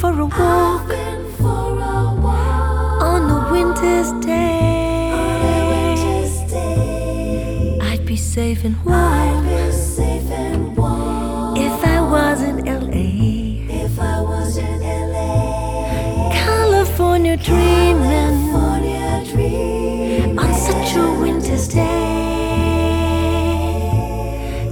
for a walk on a winter's day. I'd be safe and warm if I was in LA. California dream.